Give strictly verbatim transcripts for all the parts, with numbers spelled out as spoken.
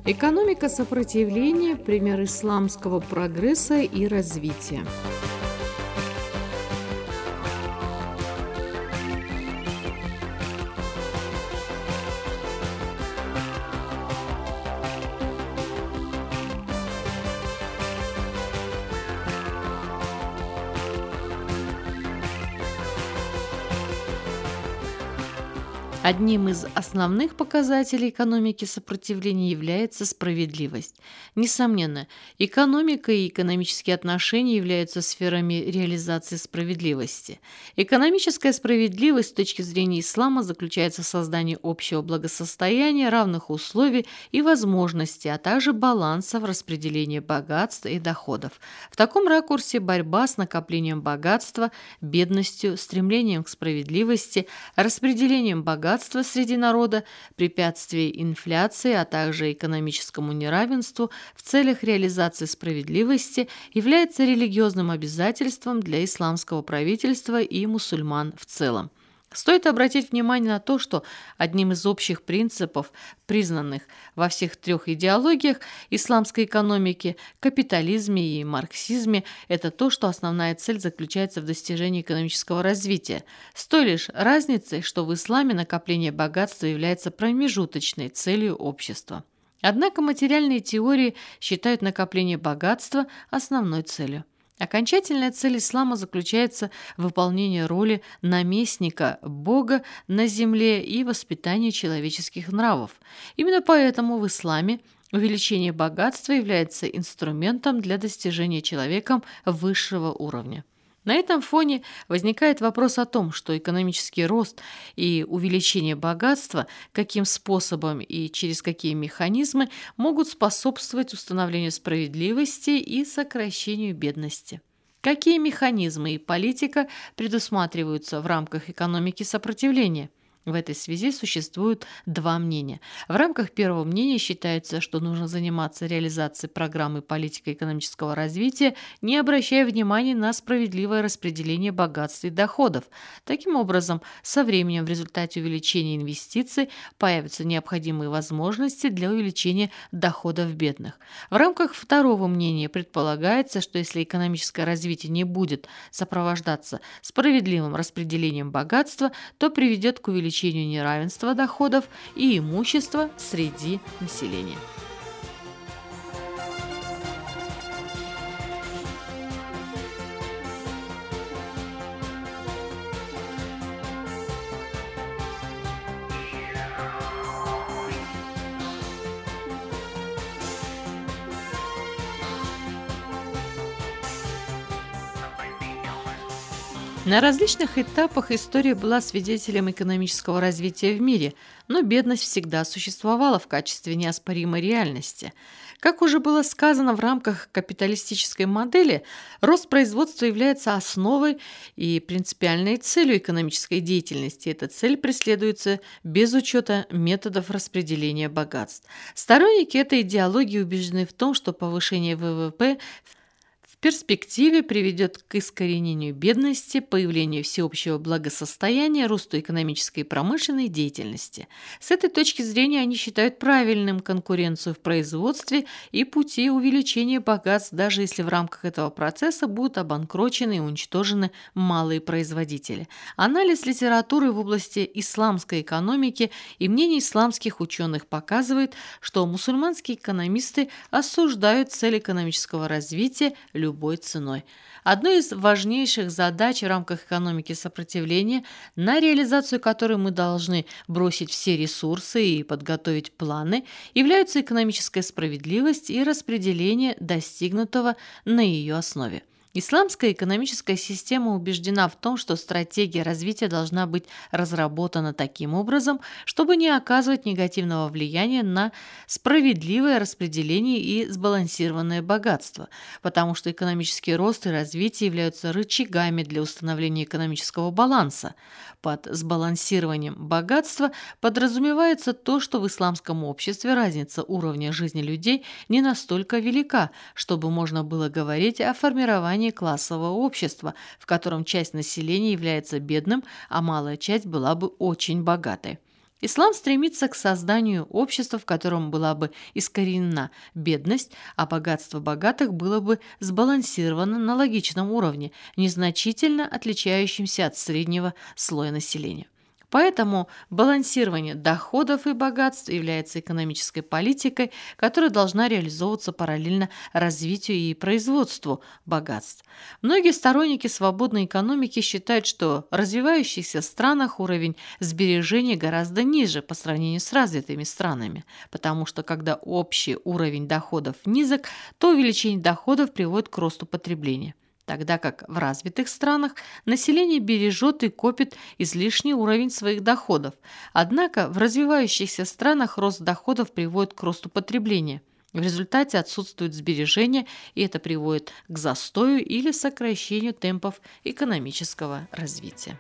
Экономика сопротивления – пример исламского прогресса и развития. Одним из основных показателей экономики сопротивления является справедливость. Несомненно, экономика и экономические отношения являются сферами реализации справедливости. Экономическая справедливость с точки зрения ислама заключается в создании общего благосостояния, равных условий и возможностей, а также баланса в распределении богатства и доходов. В таком ракурсе борьба с накоплением богатства, бедностью, стремлением к справедливости, распределением богатства среди народа, препятствие инфляции, а также экономическому неравенству в целях реализации справедливости является религиозным обязательством для исламского правительства и мусульман в целом. Стоит обратить внимание на то, что одним из общих принципов, признанных во всех трех идеологиях исламской экономики, капитализме и марксизме, это то, что основная цель заключается в достижении экономического развития, с той лишь разницей, что в исламе накопление богатства является промежуточной целью общества. Однако материальные теории считают накопление богатства основной целью. Окончательная цель ислама заключается в выполнении роли наместника Бога на земле и воспитании человеческих нравов. Именно поэтому в исламе увеличение богатства является инструментом для достижения человеком высшего уровня. На этом фоне возникает вопрос о том, что экономический рост и увеличение богатства, каким способом и через какие механизмы могут способствовать установлению справедливости и сокращению бедности. Какие механизмы и политика предусматриваются в рамках экономики сопротивления? В этой связи существуют два мнения. В рамках первого мнения считается, что нужно заниматься реализацией программы политико-экономического развития, не обращая внимания на справедливое распределение богатств и доходов. Таким образом, со временем в результате увеличения инвестиций появятся необходимые возможности для увеличения доходов бедных. В рамках второго мнения предполагается, что если экономическое развитие не будет сопровождаться справедливым распределением богатства, то приведет к увеличению увеличению неравенства доходов и имущества среди населения. На различных этапах история была свидетелем экономического развития в мире, но бедность всегда существовала в качестве неоспоримой реальности. Как уже было сказано, в рамках капиталистической модели рост производства является основой и принципиальной целью экономической деятельности. Эта цель преследуется без учета методов распределения богатств. Сторонники этой идеологии убеждены в том, что повышение ВВП в перспективе приведет к искоренению бедности, появлению всеобщего благосостояния, росту экономической и промышленной деятельности. С этой точки зрения они считают правильным конкуренцию в производстве и пути увеличения богатств, даже если в рамках этого процесса будут обанкрочены и уничтожены малые производители. Анализ литературы в области исламской экономики и мнений исламских ученых показывает, что мусульманские экономисты осуждают цель экономического развития любой ценой. Одной из важнейших задач в рамках экономики сопротивления, на реализацию которой мы должны бросить все ресурсы и подготовить планы, являются экономическая справедливость и распределение достигнутого на ее основе. Исламская экономическая система убеждена в том, что стратегия развития должна быть разработана таким образом, чтобы не оказывать негативного влияния на справедливое распределение и сбалансированное богатство, потому что экономический рост и развитие являются рычагами для установления экономического баланса. Под сбалансированием богатства подразумевается то, что в исламском обществе разница уровня жизни людей не настолько велика, чтобы можно было говорить о формировании классового общества, в котором часть населения является бедным, а малая часть была бы очень богатой. Ислам стремится к созданию общества, в котором была бы искоренена бедность, а богатство богатых было бы сбалансировано на логичном уровне, незначительно отличающемся от среднего слоя населения. Поэтому балансирование доходов и богатств является экономической политикой, которая должна реализовываться параллельно развитию и производству богатств. Многие сторонники свободной экономики считают, что в развивающихся странах уровень сбережений гораздо ниже по сравнению с развитыми странами, потому что когда общий уровень доходов низок, то увеличение доходов приводит к росту потребления, тогда как в развитых странах население бережет и копит излишний уровень своих доходов. Однако в развивающихся странах рост доходов приводит к росту потребления. В результате отсутствуют сбережения, и это приводит к застою или сокращению темпов экономического развития.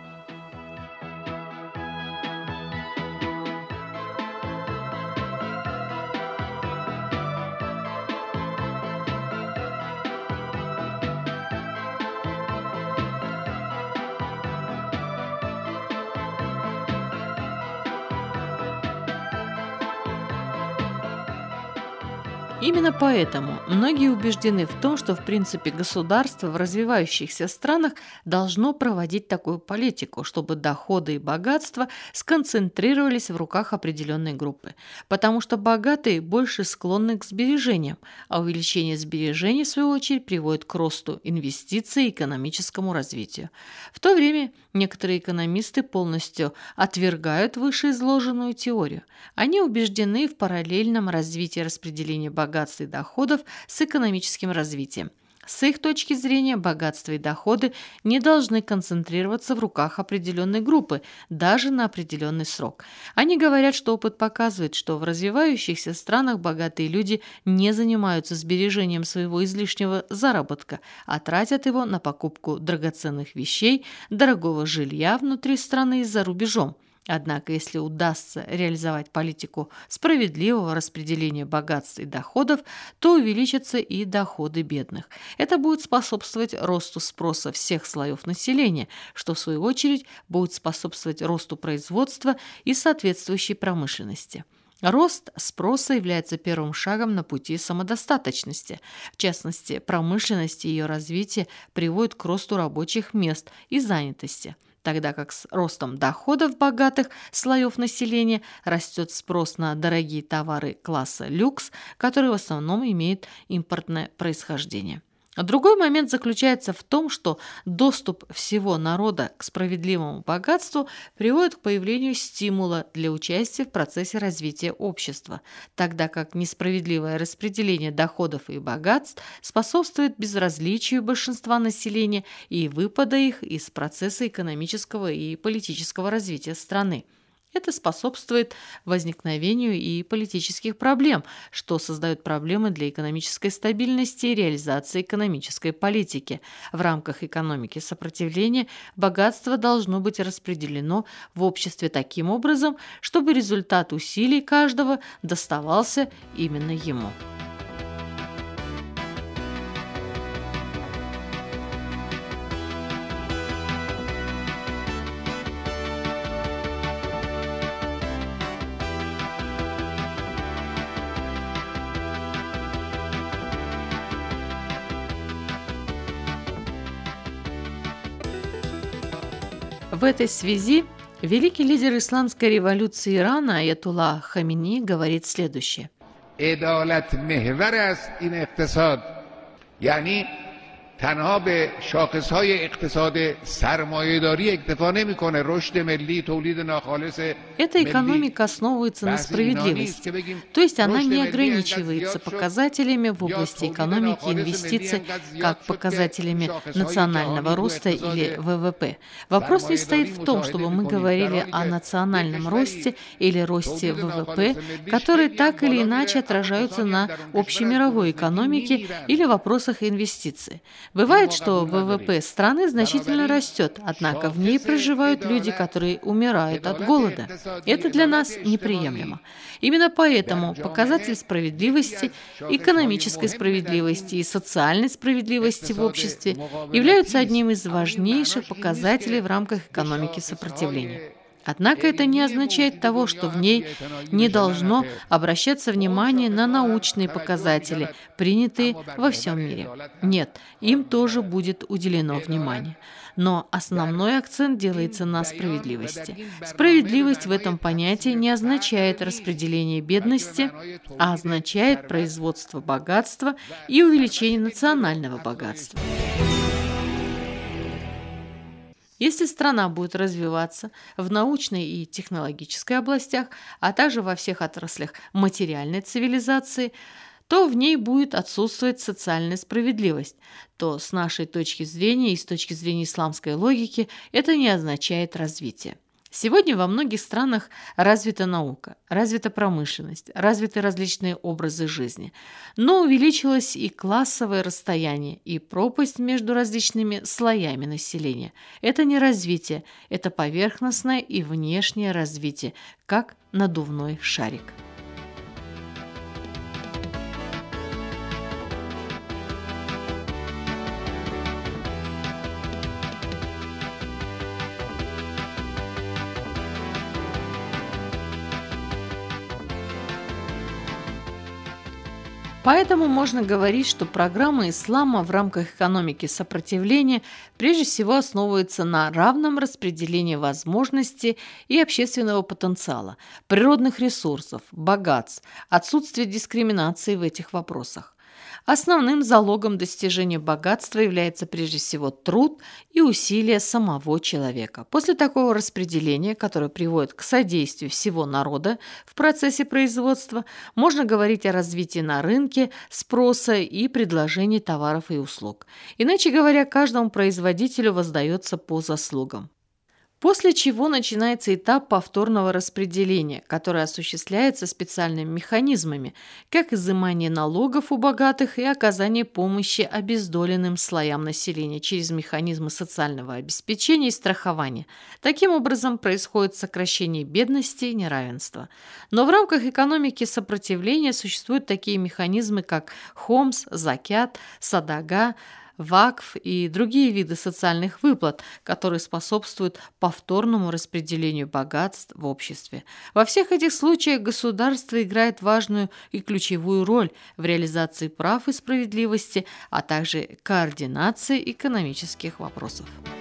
Именно поэтому многие убеждены в том, что в принципе государство в развивающихся странах должно проводить такую политику, чтобы доходы и богатства сконцентрировались в руках определенной группы, потому что богатые больше склонны к сбережениям, а увеличение сбережений, в свою очередь, приводит к росту инвестиций и экономическому развитию. В то время некоторые экономисты полностью отвергают вышеизложенную теорию. Они убеждены в параллельном развитии распределения богатства и доходов с экономическим развитием. С их точки зрения, богатство и доходы не должны концентрироваться в руках определенной группы, даже на определенный срок. Они говорят, что опыт показывает, что в развивающихся странах богатые люди не занимаются сбережением своего излишнего заработка, а тратят его на покупку драгоценных вещей, дорогого жилья внутри страны и за рубежом. Однако, если удастся реализовать политику справедливого распределения богатств и доходов, то увеличатся и доходы бедных. Это будет способствовать росту спроса всех слоев населения, что в свою очередь будет способствовать росту производства и соответствующей промышленности. Рост спроса является первым шагом на пути самодостаточности. В частности, промышленность и ее развитие приводит к росту рабочих мест и занятости, тогда как с ростом доходов богатых слоев населения растет спрос на дорогие товары класса люкс, которые в основном имеют импортное происхождение. Другой момент заключается в том, что доступ всего народа к справедливому богатству приводит к появлению стимула для участия в процессе развития общества, тогда как несправедливое распределение доходов и богатств способствует безразличию большинства населения и выпада их из процесса экономического и политического развития страны. Это способствует возникновению и политических проблем, что создает проблемы для экономической стабильности и реализации экономической политики. В рамках экономики сопротивления богатство должно быть распределено в обществе таким образом, чтобы результат усилий каждого доставался именно ему. В этой связи великий лидер исламской революции Ирана Аятолла Хаминеи говорит следующее. عدالت محور است این اقتصاد یعنی تنها به شاخصهای اقتصاد سرمایه‌داری اکتفا نمی‌کنه رشد ملی تولید ناخالص. Эта экономика основывается на справедливости, то есть она не ограничивается показателями в области экономики и инвестиций, как показателями национального роста или вэ вэ пэ. Вопрос не стоит в том, чтобы мы говорили о национальном росте или росте вэ вэ пэ, которые так или иначе отражаются на общемировой экономике или вопросах инвестиций. Бывает, что вэ вэ пэ страны значительно растет, однако в ней проживают люди, которые умирают от голода. Это для нас неприемлемо. Именно поэтому показатель справедливости, экономической справедливости и социальной справедливости в обществе являются одним из важнейших показателей в рамках экономики сопротивления. Однако это не означает того, что в ней не должно обращаться внимание на научные показатели, принятые во всем мире. Нет, им тоже будет уделено внимание. Но основной акцент делается на справедливости. Справедливость в этом понятии не означает распределение бедности, а означает производство богатства и увеличение национального богатства. Если страна будет развиваться в научной и технологической областях, а также во всех отраслях материальной цивилизации, то в ней будет отсутствовать социальная справедливость, то с нашей точки зрения и с точки зрения исламской логики это не означает развитие. Сегодня во многих странах развита наука, развита промышленность, развиты различные образы жизни. Но увеличилось и классовое расстояние, и пропасть между различными слоями населения. Это не развитие, это поверхностное и внешнее развитие, как надувной шарик. Поэтому можно говорить, что программа ислама в рамках экономики сопротивления прежде всего основывается на равном распределении возможностей и общественного потенциала, природных ресурсов, богатств, отсутствие дискриминации в этих вопросах. Основным залогом достижения богатства является прежде всего труд и усилия самого человека. После такого распределения, которое приводит к содействию всего народа в процессе производства, можно говорить о развитии на рынке спроса и предложении товаров и услуг. Иначе говоря, каждому производителю воздается по заслугам. После чего начинается этап повторного распределения, который осуществляется специальными механизмами, как изымание налогов у богатых и оказание помощи обездоленным слоям населения через механизмы социального обеспечения и страхования. Таким образом, происходит сокращение бедности и неравенства. Но в рамках экономики сопротивления существуют такие механизмы, как хомс, закят, садага, вакф и другие виды социальных выплат, которые способствуют повторному распределению богатств в обществе. Во всех этих случаях государство играет важную и ключевую роль в реализации прав и справедливости, а также координации экономических вопросов.